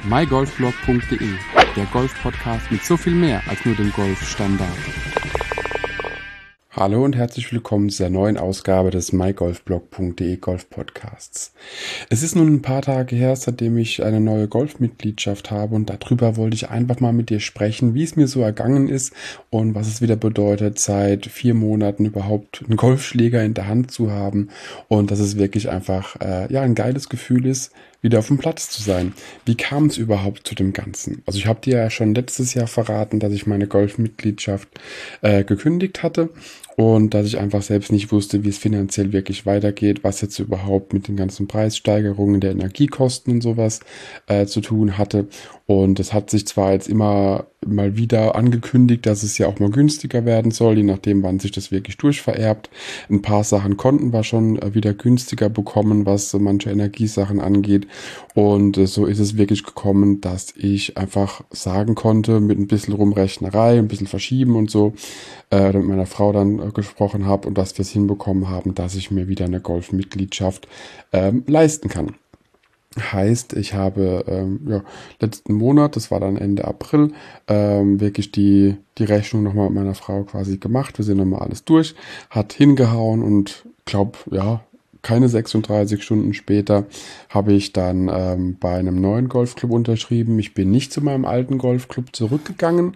mygolfblog.de, der Golf-Podcast mit so viel mehr als nur dem Golfstandard. Hallo und herzlich willkommen zu der neuen Ausgabe des mygolfblog.de Golf-Podcasts. Es ist nun ein paar Tage her, seitdem ich eine neue Golfmitgliedschaft habe und darüber wollte ich einfach mal mit dir sprechen, wie es mir so ergangen ist und was es wieder bedeutet, seit 4 Monaten überhaupt einen Golfschläger in der Hand zu haben und dass es wirklich einfach ein geiles Gefühl ist, wieder auf dem Platz zu sein. Wie kam es überhaupt zu dem Ganzen? Also ich habe dir ja schon letztes Jahr verraten, dass ich meine Golfmitgliedschaft gekündigt hatte und dass ich einfach selbst nicht wusste, wie es finanziell wirklich weitergeht, was jetzt überhaupt mit den ganzen Preissteigerungen der Energiekosten und sowas zu tun hatte. Und es hat sich zwar jetzt immer mal wieder angekündigt, dass es ja auch mal günstiger werden soll, je nachdem, wann sich das wirklich durchvererbt. Ein paar Sachen konnten wir schon wieder günstiger bekommen, was manche Energiesachen angeht. Und so ist es wirklich gekommen, dass ich einfach sagen konnte, mit ein bisschen Rumrechnerei, ein bisschen Verschieben und so, mit meiner Frau dann gesprochen habe und dass wir es hinbekommen haben, dass ich mir wieder eine Golfmitgliedschaft leisten kann. Heißt, ich habe letzten Monat, das war dann Ende April, wirklich die Rechnung nochmal mit meiner Frau quasi gemacht. Wir sind nochmal alles durch, hat hingehauen und keine 36 Stunden später habe ich dann bei einem neuen Golfclub unterschrieben. Ich bin nicht zu meinem alten Golfclub zurückgegangen.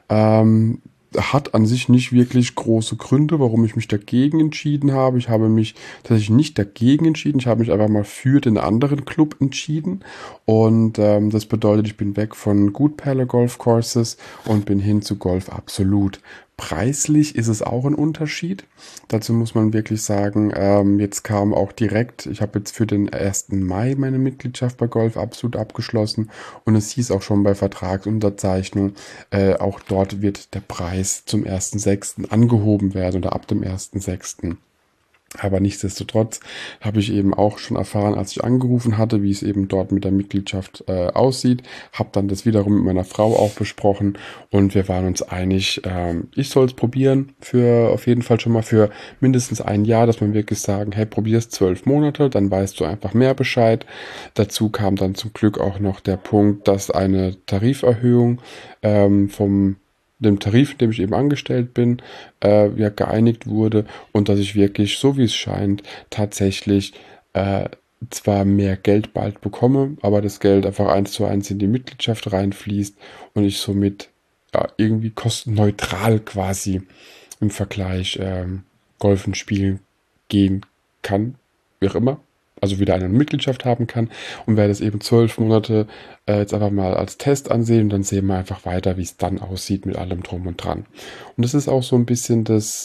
Hat an sich nicht wirklich große Gründe, warum ich mich dagegen entschieden habe. Ich habe mich tatsächlich nicht dagegen entschieden. Ich habe mich einfach mal für den anderen Club entschieden. Und das bedeutet, ich bin weg von Goodpaler Golf Courses und bin hin zu Golf Absolut. Preislich ist es auch ein Unterschied. Dazu muss man wirklich sagen, jetzt kam auch direkt, ich habe jetzt für den 1. Mai meine Mitgliedschaft bei Golf Absolut abgeschlossen und es hieß auch schon bei Vertragsunterzeichnung, auch dort wird der Preis zum 1.6. angehoben werden oder ab dem 1.6. Aber nichtsdestotrotz habe ich eben auch schon erfahren, als ich angerufen hatte, wie es eben dort mit der Mitgliedschaft aussieht. Habe dann das wiederum mit meiner Frau auch besprochen und wir waren uns einig, ich soll es probieren, für auf jeden Fall schon mal für mindestens ein Jahr, dass man wirklich sagen, hey, probier's 12 Monate, dann weißt du einfach mehr Bescheid. Dazu kam dann zum Glück auch noch der Punkt, dass eine Tariferhöhung vom dem Tarif, in dem ich eben angestellt bin, geeinigt wurde und dass ich wirklich, so wie es scheint, tatsächlich zwar mehr Geld bald bekomme, aber das Geld einfach 1:1 in die Mitgliedschaft reinfließt und ich somit irgendwie kostenneutral quasi im Vergleich Golfen spielen gehen kann, wie auch immer. Also wieder eine Mitgliedschaft haben kann und werde es eben 12 Monate jetzt einfach mal als Test ansehen und dann sehen wir einfach weiter, wie es dann aussieht mit allem drum und dran. Und das ist auch so ein bisschen das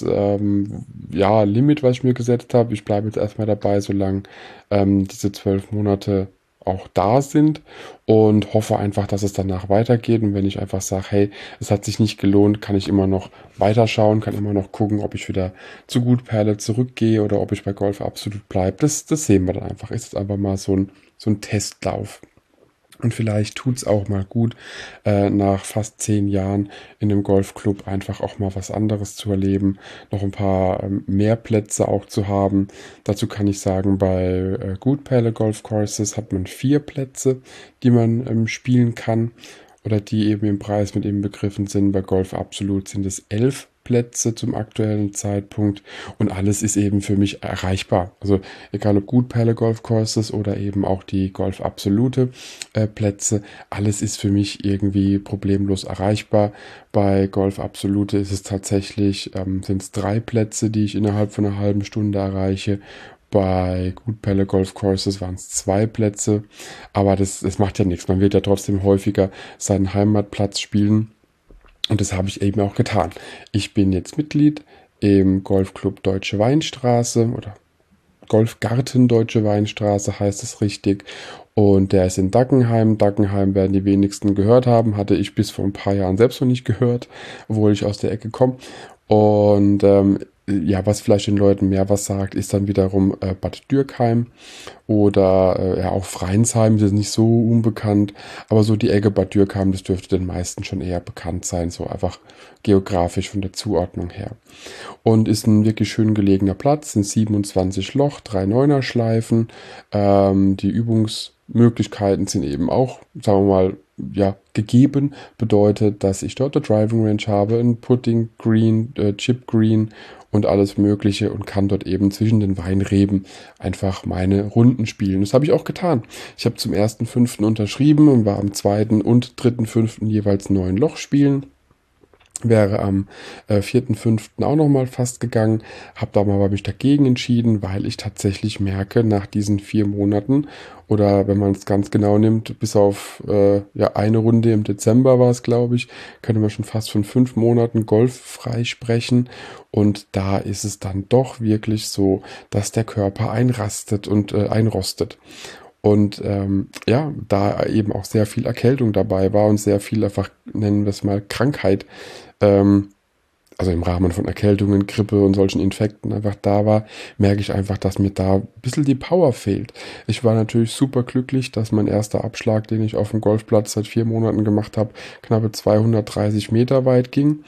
Limit, was ich mir gesetzt habe. Ich bleibe jetzt erstmal dabei, solange diese 12 Monate auch da sind und hoffe einfach, dass es danach weitergeht. Und wenn ich einfach sage, hey, es hat sich nicht gelohnt, kann ich immer noch weiterschauen, kann immer noch gucken, ob ich wieder zu Goodpaler zurückgehe oder ob ich bei Golf Absolut bleibe. Das sehen wir dann einfach. Ist jetzt einfach mal so ein Testlauf. Und vielleicht tut es auch mal gut, nach fast 10 Jahren in einem Golfclub einfach auch mal was anderes zu erleben, noch ein paar mehr Plätze auch zu haben. Dazu kann ich sagen, bei Goodpaler Golf Courses hat man 4 Plätze, die man spielen kann oder die eben im Preis mit inbegriffen sind. Bei Golf Absolut sind es 11 Plätze zum aktuellen Zeitpunkt und alles ist eben für mich erreichbar. Also egal ob Goodpaler Golf Courses oder eben auch die Golf Absolute Plätze, alles ist für mich irgendwie problemlos erreichbar. Bei Golf Absolute ist es tatsächlich, sind es 3 Plätze, die ich innerhalb von einer halben Stunde erreiche. Bei Goodpaler Golf Courses waren es 2 Plätze, aber das macht ja nichts. Man wird ja trotzdem häufiger seinen Heimatplatz spielen. Und das habe ich eben auch getan. Ich bin jetzt Mitglied im Golfclub Deutsche Weinstraße oder Golfgarten Deutsche Weinstraße heißt es richtig. Und der ist in Dackenheim. Dackenheim werden die wenigsten gehört haben. Hatte ich bis vor ein paar Jahren selbst noch nicht gehört, obwohl ich aus der Ecke komme. Und was vielleicht den Leuten mehr was sagt, ist dann wiederum Bad Dürkheim oder auch Freinsheim, das ist nicht so unbekannt, aber so die Ecke Bad Dürkheim, das dürfte den meisten schon eher bekannt sein, so einfach geografisch von der Zuordnung her. Und ist ein wirklich schön gelegener Platz, sind 27 Loch, 3 Neuner Schleifen, die Möglichkeiten sind eben auch, sagen wir mal, ja, gegeben. Bedeutet, dass ich dort eine Driving Range habe, ein Putting Green, Chip Green und alles Mögliche und kann dort eben zwischen den Weinreben einfach meine Runden spielen. Das habe ich auch getan. Ich habe zum 1.5. unterschrieben und war am 2. und 3.5. jeweils 9 Loch spielen. Wäre am 4.5. auch nochmal fast gegangen, habe da aber mich dagegen entschieden, weil ich tatsächlich merke, nach diesen 4 Monaten oder wenn man es ganz genau nimmt, bis auf ja eine Runde im Dezember war es, glaube ich, könnte man schon fast von 5 Monaten golffrei sprechen. Und da ist es dann doch wirklich so, dass der Körper einrastet und einrostet. Und ja, da eben auch sehr viel Erkältung dabei war und sehr viel einfach, nennen wir es mal, Krankheit, ähm, also im Rahmen von Erkältungen, Grippe und solchen Infekten einfach da war, merke ich einfach, dass mir da ein bisschen die Power fehlt. Ich war natürlich super glücklich, dass mein erster Abschlag, den ich auf dem Golfplatz seit 4 Monaten gemacht habe, knappe 230 Meter weit ging.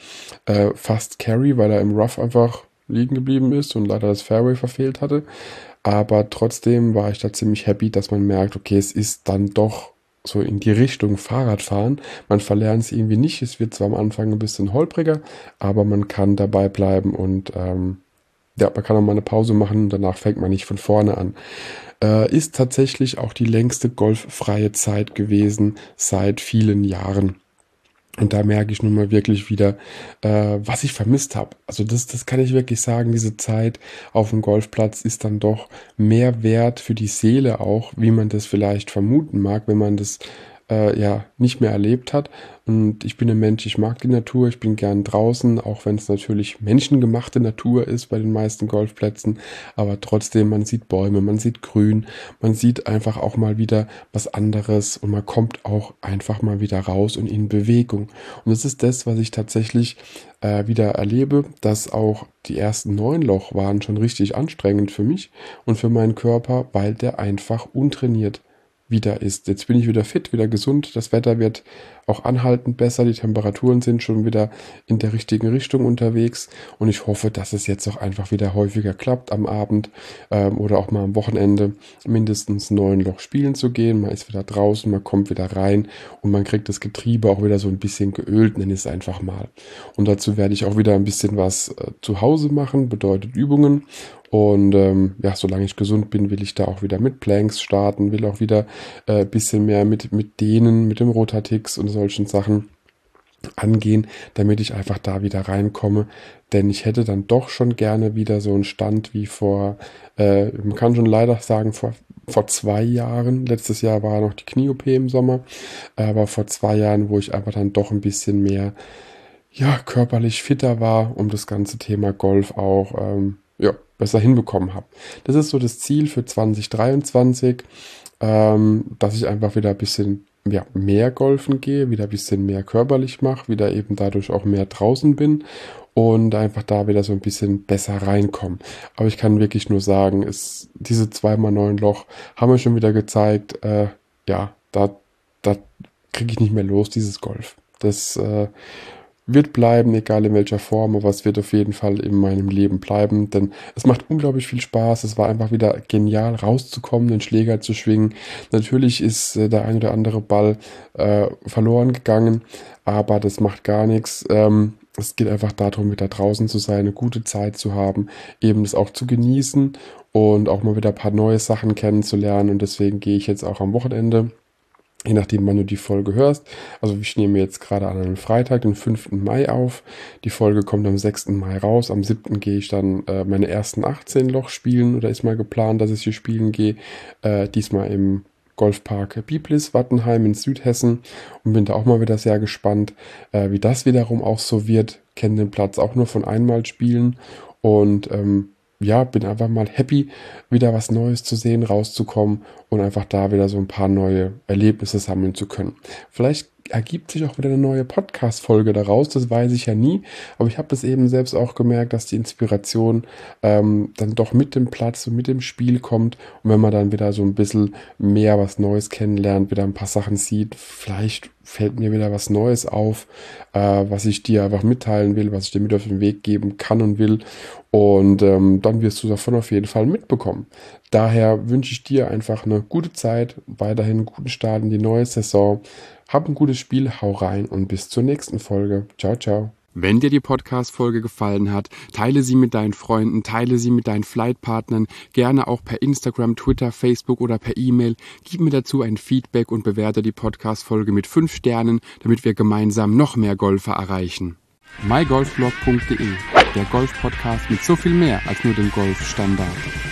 Fast Carry, weil er im Rough einfach liegen geblieben ist und leider das Fairway verfehlt hatte. Aber trotzdem war ich da ziemlich happy, dass man merkt, okay, es ist dann doch so in die Richtung Fahrradfahren. Man verlernt es irgendwie nicht. Es wird zwar am Anfang ein bisschen holpriger, aber man kann dabei bleiben und ja, man kann auch mal eine Pause machen und danach fängt man nicht von vorne an. Ist tatsächlich auch die längste golffreie Zeit gewesen seit vielen Jahren. Und da merke ich nun mal wirklich wieder, was ich vermisst habe. Also das kann ich wirklich sagen, diese Zeit auf dem Golfplatz ist dann doch mehr wert für die Seele auch, wie man das vielleicht vermuten mag, wenn man das ja nicht mehr erlebt hat. Und ich bin ein Mensch, ich mag die Natur, ich bin gern draußen, auch wenn es natürlich menschengemachte Natur ist bei den meisten Golfplätzen. Aber trotzdem, man sieht Bäume, man sieht Grün, man sieht einfach auch mal wieder was anderes und man kommt auch einfach mal wieder raus und in Bewegung. Und das ist das, was ich tatsächlich wieder erlebe, dass auch die ersten 9 Loch waren schon richtig anstrengend für mich und für meinen Körper, weil der einfach untrainiert wieder ist. Jetzt bin ich wieder fit, wieder gesund. Das Wetter wird auch anhaltend besser. Die Temperaturen sind schon wieder in der richtigen Richtung unterwegs. Und ich hoffe, dass es jetzt auch einfach wieder häufiger klappt am Abend oder auch mal am Wochenende mindestens 9 Loch spielen zu gehen. Man ist wieder draußen, man kommt wieder rein und man kriegt das Getriebe auch wieder so ein bisschen geölt, nenne ich es einfach mal. Und dazu werde ich auch wieder ein bisschen was zu Hause machen, bedeutet Übungen. Und ja, solange ich gesund bin, will ich da auch wieder mit Planks starten, will auch wieder ein bisschen mehr mit denen, mit dem Rotatix und solchen Sachen angehen, damit ich einfach da wieder reinkomme. Denn ich hätte dann doch schon gerne wieder so einen Stand wie man kann schon leider sagen, vor 2 Jahren. Letztes Jahr war noch die Knie-OP im Sommer, aber vor 2 Jahren, wo ich einfach dann doch ein bisschen mehr, ja, körperlich fitter war, um das ganze Thema Golf auch, ja, besser hinbekommen habe. Das ist so das Ziel für 2023, dass ich einfach wieder ein bisschen ja, mehr golfen gehe, wieder ein bisschen mehr körperlich mache, wieder eben dadurch auch mehr draußen bin und einfach da wieder so ein bisschen besser reinkomme. Aber ich kann wirklich nur sagen, diese 2x9 Loch haben mir schon wieder gezeigt, ja, da kriege ich nicht mehr los, dieses Golf. Das wird bleiben, egal in welcher Form, aber es wird auf jeden Fall in meinem Leben bleiben, denn es macht unglaublich viel Spaß. Es war einfach wieder genial, rauszukommen, den Schläger zu schwingen. Natürlich ist der ein oder andere Ball verloren gegangen, aber das macht gar nichts. Es geht einfach darum, wieder draußen zu sein, eine gute Zeit zu haben, eben das auch zu genießen und auch mal wieder ein paar neue Sachen kennenzulernen. Und deswegen gehe ich jetzt auch am Wochenende, je nachdem, wann du die Folge hörst. Also ich nehme jetzt gerade an einem Freitag, den 5. Mai auf. Die Folge kommt am 6. Mai raus. Am 7. gehe ich dann meine ersten 18 Loch spielen oder ist mal geplant, dass ich hier spielen gehe. Diesmal im Golfpark Biblis, Wattenheim in Südhessen und bin da auch mal wieder sehr gespannt, wie das wiederum auch so wird. Kenne den Platz auch nur von einmal spielen und ja, bin einfach mal happy, wieder was Neues zu sehen, rauszukommen und einfach da wieder so ein paar neue Erlebnisse sammeln zu können. Vielleicht ergibt sich auch wieder eine neue Podcast-Folge daraus. Das weiß ich ja nie. Aber ich habe das eben selbst auch gemerkt, dass die Inspiration dann doch mit dem Platz und mit dem Spiel kommt. Und wenn man dann wieder so ein bisschen mehr was Neues kennenlernt, wieder ein paar Sachen sieht, vielleicht fällt mir wieder was Neues auf, was ich dir einfach mitteilen will, was ich dir mit auf den Weg geben kann und will. Und dann wirst du davon auf jeden Fall mitbekommen. Daher wünsche ich dir einfach eine gute Zeit, weiterhin einen guten Start in die neue Saison. Hab ein gutes Spiel, hau rein und bis zur nächsten Folge. Ciao, ciao. Wenn dir die Podcast-Folge gefallen hat, teile sie mit deinen Freunden, teile sie mit deinen Flightpartnern, gerne auch per Instagram, Twitter, Facebook oder per E-Mail. Gib mir dazu ein Feedback und bewerte die Podcast-Folge mit 5 Sternen, damit wir gemeinsam noch mehr Golfer erreichen. mygolfblog.de, der Golf-Podcast mit so viel mehr als nur dem Golfstandard.